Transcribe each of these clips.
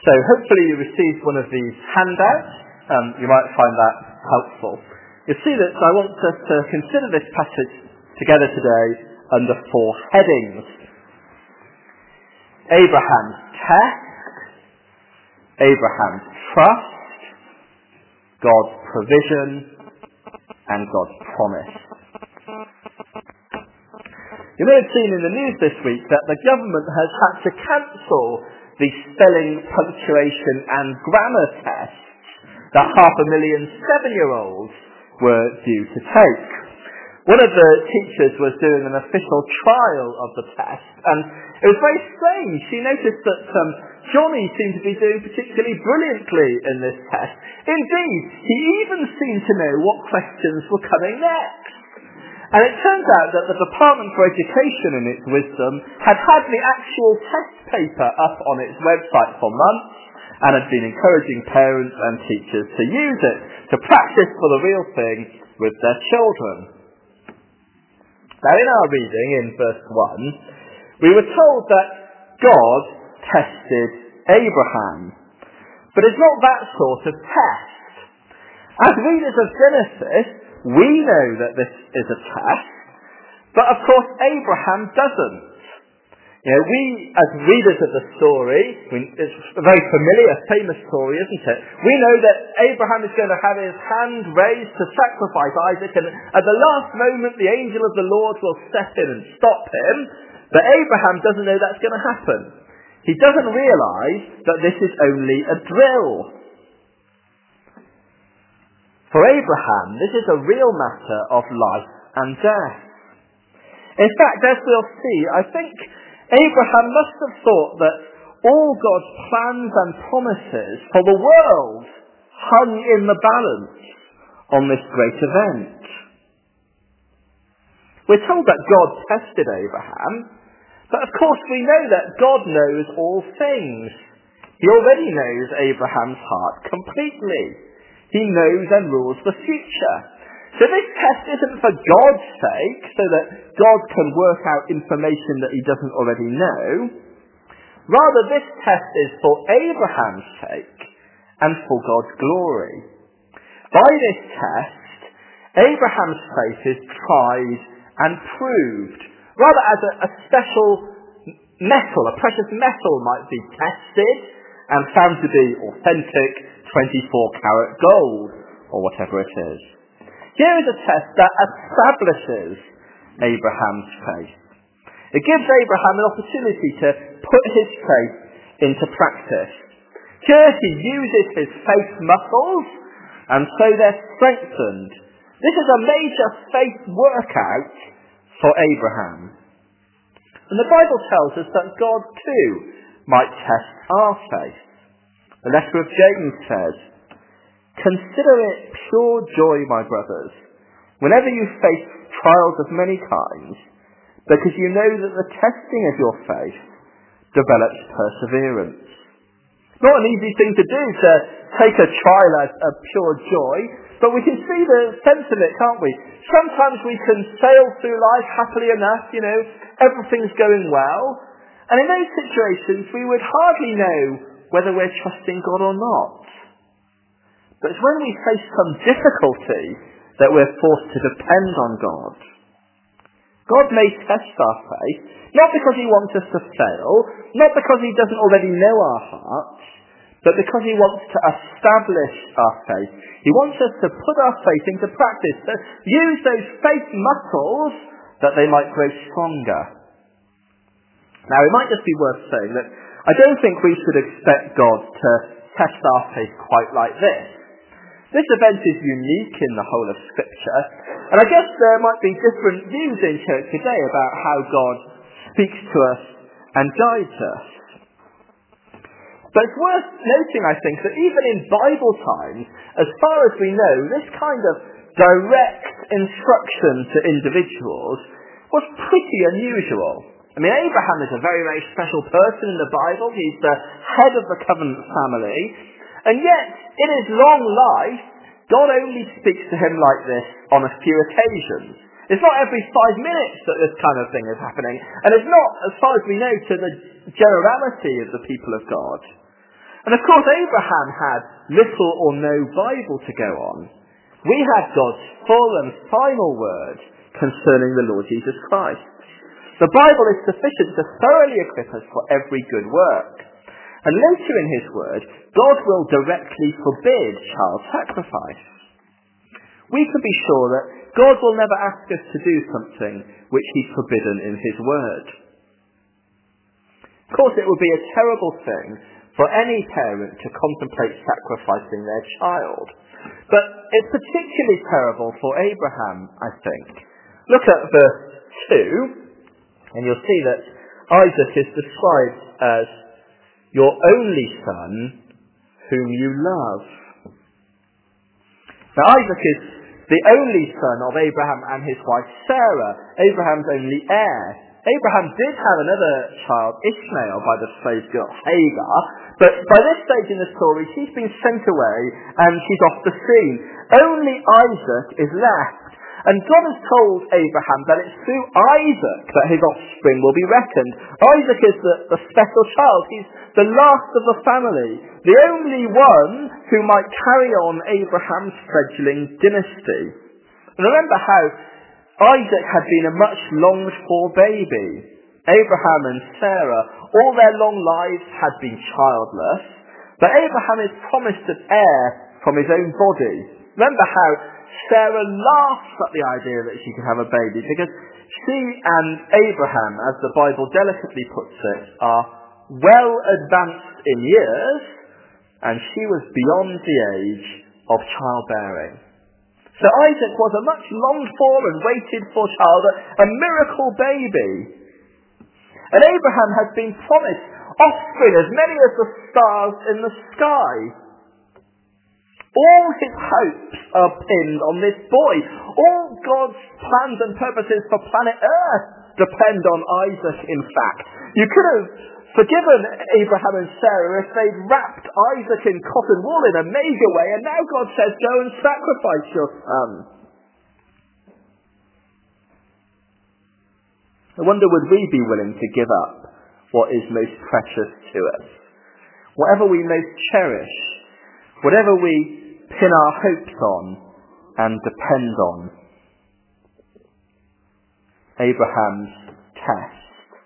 So hopefully you received one of these handouts. You might find that helpful. You'll see that I want us to consider this passage together today under 4 headings. Abraham's test, Abraham's trust, God's provision, and God's promise. You may have seen in the news this week that the government has had to cancel the spelling, punctuation and grammar tests that 500,000 7-year-olds were due to take. One of the teachers was doing an official trial of the test, and it was very strange. She noticed that Johnny seemed to be doing particularly brilliantly in this test. Indeed, he even seemed to know what questions were coming next. And it turns out that the Department for Education, in its wisdom, had had the actual test paper up on its website for months and had been encouraging parents and teachers to use it to practice for the real thing with their children. Now, in our reading, in verse 1, we were told that God tested Abraham. But it's not that sort of test. As readers of Genesis, we know that this is a test, but of course Abraham doesn't. You know, we, as readers of the story, it's a very familiar, famous story, isn't it? We know that Abraham is going to have his hand raised to sacrifice Isaac, and at the last moment the angel of the Lord will step in and stop him, but Abraham doesn't know that's going to happen. He doesn't realise that this is only a drill. For Abraham, this is a real matter of life and death. In fact, as we'll see, I think Abraham must have thought that all God's plans and promises for the world hung in the balance on this great event. We're told that God tested Abraham, but of course we know that God knows all things. He already knows Abraham's heart completely. He knows and rules the future. So this test isn't for God's sake, so that God can work out information that he doesn't already know. Rather, this test is for Abraham's sake and for God's glory. By this test, Abraham's faith is tried and proved, rather as a special metal, a precious metal might be tested and found to be authentic 24-karat gold, or whatever it is. Here is a test that establishes Abraham's faith. It gives Abraham an opportunity to put his faith into practice. Here he uses his faith muscles, and so they're strengthened. This is a major faith workout for Abraham. And the Bible tells us that God too might test our faith. The letter of James says, "Consider it pure joy, my brothers, whenever you face trials of many kinds, because you know that the testing of your faith develops perseverance." Not an easy thing to do, to take a trial as a pure joy, but we can see the sense of it, can't we? Sometimes we can sail through life happily enough, everything's going well, and in those situations we would hardly know whether we're trusting God or not. But it's when we face some difficulty that we're forced to depend on God. God may test our faith, not because he wants us to fail, not because he doesn't already know our hearts, but because he wants to establish our faith. He wants us to put our faith into practice, to use those faith muscles that they might grow stronger. Now, it might just be worth saying that I don't think we should expect God to test our faith quite like this. This event is unique in the whole of Scripture, and I guess there might be different views in church today about how God speaks to us and guides us. But it's worth noting, I think, that even in Bible times, as far as we know, this kind of direct instruction to individuals was pretty unusual. I mean, Abraham is a very, very special person in the Bible. He's the head of the covenant family. And yet, in his long life, God only speaks to him like this on a few occasions. It's not every 5 minutes that this kind of thing is happening. And it's not, as far as we know, to the generality of the people of God. And of course, Abraham had little or no Bible to go on. We had God's full and final word concerning the Lord Jesus Christ. The Bible is sufficient to thoroughly equip us for every good work. And later in his word, God will directly forbid child sacrifice. We can be sure that God will never ask us to do something which he's forbidden in his word. Of course, it would be a terrible thing for any parent to contemplate sacrificing their child. But it's particularly terrible for Abraham, I think. Look at verse 2, and you'll see that Isaac is described as your only son whom you love. Now Isaac is the only son of Abraham and his wife Sarah, Abraham's only heir. Abraham did have another child, Ishmael, by the slave girl Hagar, but by this stage in the story, she's been sent away and she's off the scene. Only Isaac is left. And God has told Abraham that it's through Isaac that his offspring will be reckoned. Isaac is the special child. He's the last of the family, the only one who might carry on Abraham's fledgling dynasty. And remember how Isaac had been a much longed for baby. Abraham and Sarah, all their long lives had been childless, but Abraham is promised an heir from his own body. Remember how Sarah laughs at the idea that she could have a baby, because she and Abraham, as the Bible delicately puts it, are well advanced in years, and she was beyond the age of childbearing. So Isaac was a much longed for and waited for child, a miracle baby. And Abraham has been promised offspring as many as the stars in the sky. All his hopes are pinned on this boy. All God's plans and purposes for planet Earth depend on Isaac, in fact. You could have forgiven Abraham and Sarah if they'd wrapped Isaac in cotton wool in a major way, and now God says, go and sacrifice your son. I wonder, would we be willing to give up what is most precious to us? Whatever we most cherish, whatever we pin our hopes on and depend on. Abraham's test.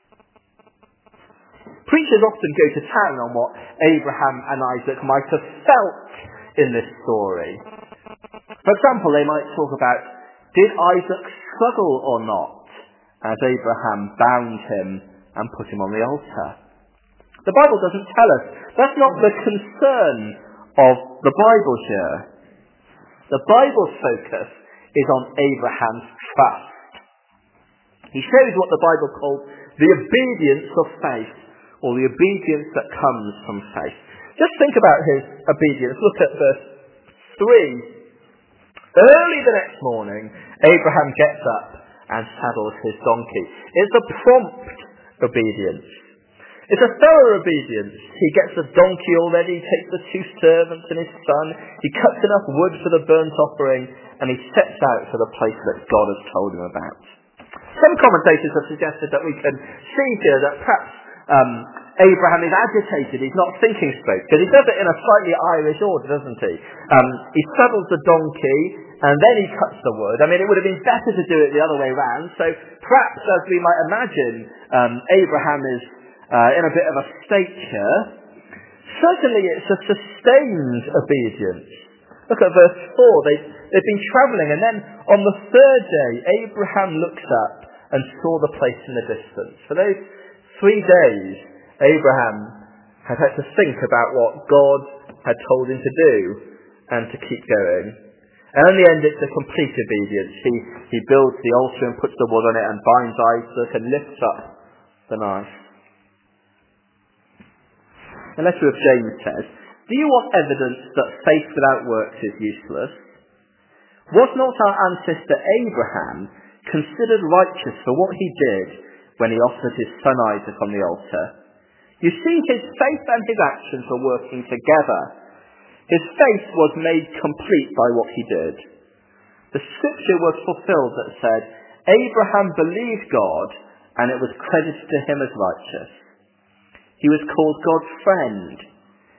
Preachers often go to town on what Abraham and Isaac might have felt in this story. For example, they might talk about, did Isaac struggle or not as Abraham bound him and put him on the altar? The Bible doesn't tell us. That's not the concern of the Bible here. The Bible's focus is on Abraham's trust. He shows what the Bible calls the obedience of faith, or the obedience that comes from faith. Just think about his obedience. Look at verse 3. Early the next morning, Abraham gets up and saddles his donkey. It's a prompt obedience. It's a thorough obedience. He gets the donkey all ready, takes the 2 servants and his son, he cuts enough wood for the burnt offering, and he sets out for the place that God has told him about. Some commentators have suggested that we can see here that perhaps Abraham is agitated, he's not thinking straight, because he does it in a slightly Irish order, doesn't he? He saddles the donkey, and then he cuts the wood. I mean, it would have been better to do it the other way round, so perhaps, as we might imagine, Abraham is in a bit of a state here. Certainly it's a sustained obedience. Look at verse 4. They've been travelling, and then on the 3rd day, Abraham looks up and saw the place in the distance. For those 3 days, Abraham had to think about what God had told him to do and to keep going. And in the end, it's a complete obedience. He builds the altar and puts the wood on it and binds Isaac and lifts up the knife. The letter of James says, do you want evidence that faith without works is useless? Was not our ancestor Abraham considered righteous for what he did when he offered his son Isaac on the altar? You see, his faith and his actions were working together. His faith was made complete by what he did. The scripture was fulfilled that said, Abraham believed God, and it was credited to him as righteous. He was called God's friend.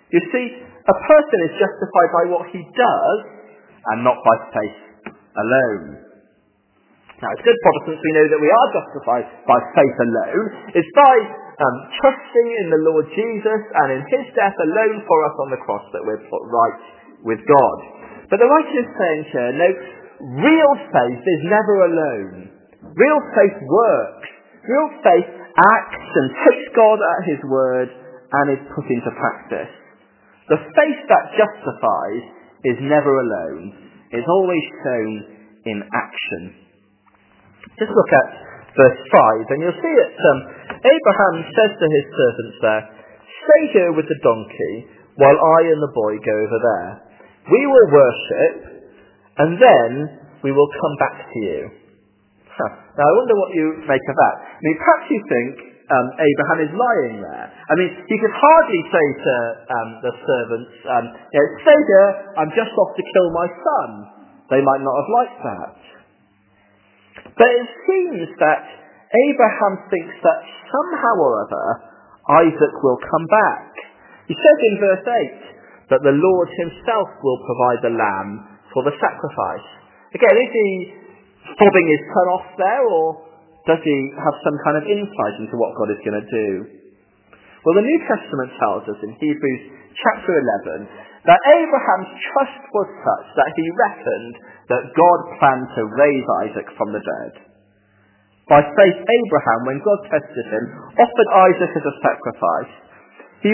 You see, a person is justified by what he does and not by faith alone. Now, as good Protestants, we know that we are justified by faith alone. It's by trusting in the Lord Jesus and in his death alone for us on the cross that we're put right with God. But the writer is saying here, no, real faith is never alone. Real faith works. Real faith acts and takes God at his word and is put into practice. The faith that justifies is never alone. It's always shown in action. Just look at verse 5, and you'll see that Abraham says to his servants there, "Stay here with the donkey while I and the boy go over there. We will worship, and then we will come back to you." Now, I wonder what you make of that. I mean, perhaps you think Abraham is lying there. I mean, he could hardly say to the servants, "Stay here, I'm just off to kill my son." They might not have liked that. But it seems that Abraham thinks that somehow or other Isaac will come back. He says in verse 8 that the Lord himself will provide the lamb for the sacrifice. Again, is he fobbing his son off there, or does he have some kind of insight into what God is going to do? Well, the New Testament tells us in Hebrews chapter 11 that Abraham's trust was such that he reckoned that God planned to raise Isaac from the dead. By faith, Abraham, when God tested him, offered Isaac as a sacrifice. He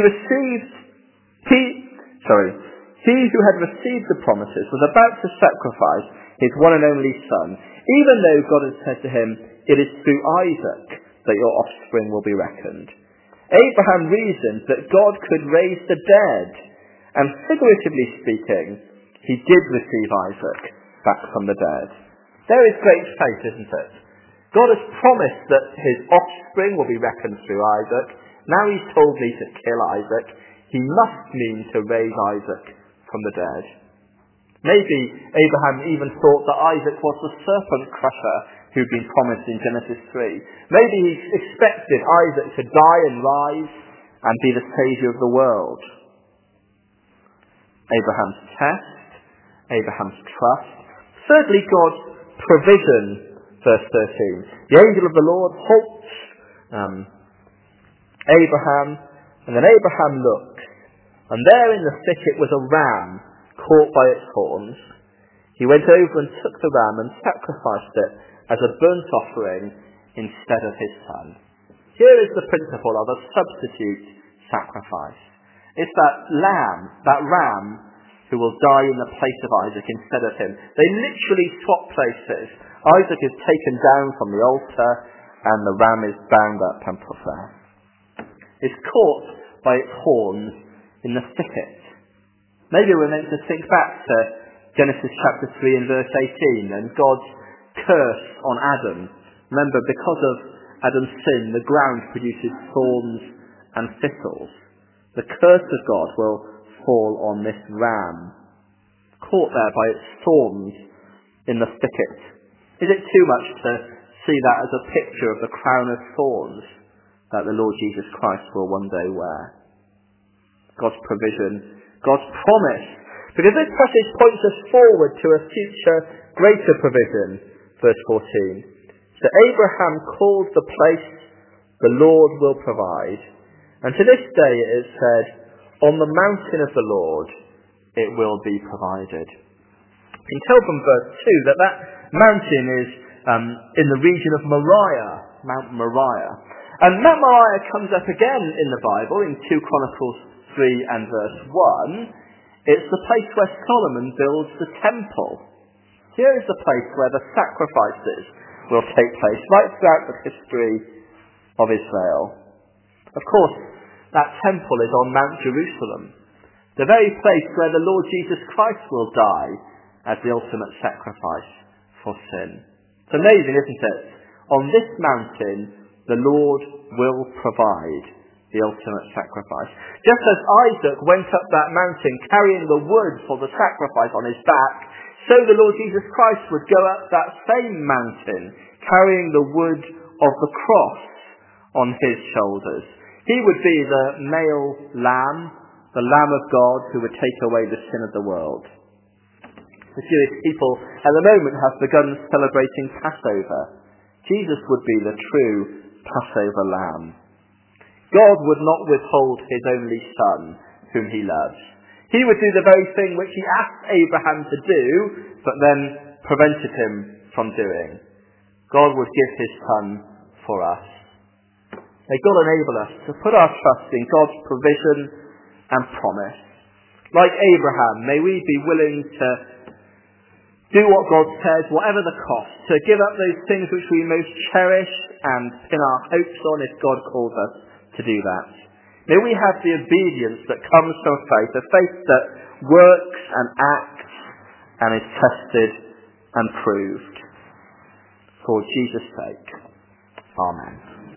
who had received the promises was about to sacrifice his one and only son, even though God had said to him, "It is through Isaac that your offspring will be reckoned." Abraham reasoned that God could raise the dead, and figuratively speaking, he did receive Isaac back from the dead. There is great faith, isn't it? God has promised that his offspring will be reckoned through Isaac. Now he's told me to kill Isaac. He must mean to raise Isaac from the dead. Maybe Abraham even thought that Isaac was the serpent crusher who'd been promised in Genesis 3. Maybe he expected Isaac to die and rise and be the saviour of the world. Abraham's test, Abraham's trust. Thirdly, God's provision, verse 13. The angel of the Lord halts Abraham, and then Abraham looks, and there in the thicket was a ram caught by its horns. He went over and took the ram and sacrificed it as a burnt offering instead of his son. Here is the principle of a substitute sacrifice. It's that ram, who will die in the place of Isaac instead of him. They literally swap places. Isaac is taken down from the altar, and the ram is bound up and put there. It's caught by its horns in the thicket. Maybe we're meant to think back to Genesis chapter 3 and verse 18, and God's curse on Adam. Remember, because of Adam's sin, the ground produces thorns and thistles. The curse of God will fall on this ram, caught there by its thorns in the thicket. Is it too much to see that as a picture of the crown of thorns that the Lord Jesus Christ will one day wear? God's provision, God's promise. Because this passage points us forward to a future greater provision. Verse 14. So Abraham called the place, "The Lord will provide." And to this day it is said, "On the mountain of the Lord it will be provided." You can tell from verse 2 that mountain is in the region of Moriah, Mount Moriah. And Mount Moriah comes up again in the Bible in 2 Chronicles 3 and verse 1. It's the place where Solomon builds the temple. Here is the place where the sacrifices will take place right throughout the history of Israel. Of course, that temple is on Mount Jerusalem, the very place where the Lord Jesus Christ will die as the ultimate sacrifice for sin. It's amazing, isn't it? On this mountain, the Lord will provide the ultimate sacrifice. Just as Isaac went up that mountain carrying the wood for the sacrifice on his back, so the Lord Jesus Christ would go up that same mountain carrying the wood of the cross on his shoulders. He would be the male lamb the Lamb of God who would take away the sin of the world. The Jewish people at the moment have begun celebrating Passover. Jesus would be the true Passover Lamb. God would not withhold his only Son, whom he loves. He would do the very thing which he asked Abraham to do, but then prevented him from doing. God would give his Son for us. May God enable us to put our trust in God's provision and promise. Like Abraham, may we be willing to do what God says, whatever the cost, to give up those things which we most cherish and pin our hopes on if God calls us to do that. May we have the obedience that comes from faith, a faith that works and acts and is tested and proved. For Jesus' sake. Amen.